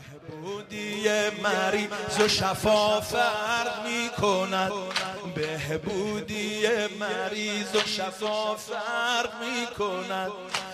بهبودی مریض و شفا فرق می کند، بهبودی مریض و شفا فرق می کند.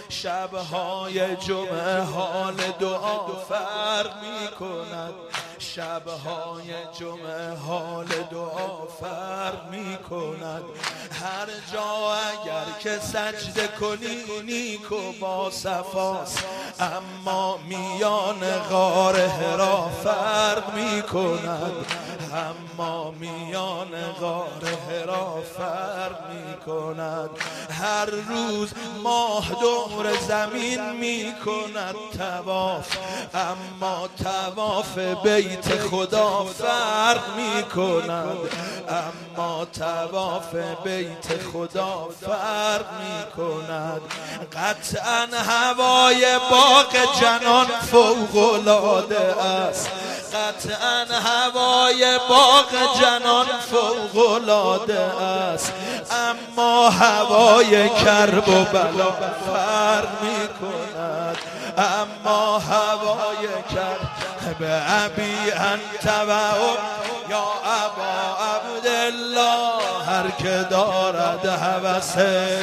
شبهای جمعه حال دعا فرق می کند، شبهای جمعه حال دعا فرق می کند. هر جا اگر که سجده کنی نیک و با صفاست، اما میان غار حرا فرق می کند، اما میان غار حرا فرق می کند. هر روز ماه دور زمین می کند طواف، اما طواف بیت خدا فرق می کند، اما طواف بیت خدا فرق می کند. قطعا هوای باغ جنان فوق العاده است، قطعا هوای باغ جنان فوق العاده است، اما هوای کرب و بلا فرق می کند، اما هوای کرب. ابی انت و یا ابا عبدالله، هر که دارد هوسه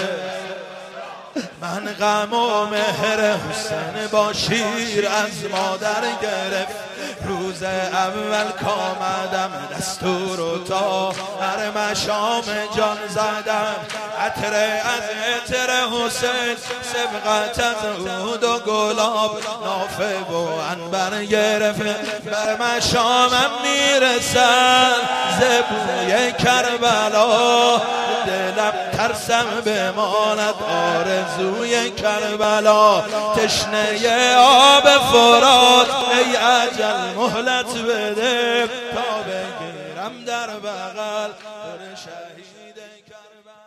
من غم و مهر حسین با شیر از مادر گرفت. روز اول کامدم دستور و تا هر مشام جان زدم، عطر از عطر حسین سبقت از عود و گلاب نافه و عنبر گرفت. بر مشامم میرسن زبوی کربلا، دلم ترسم بماند آرزوی کربلا. تشنه آب فرات ای اجل مهلت بده، تا بگیرم در بغل در شهید کربلا.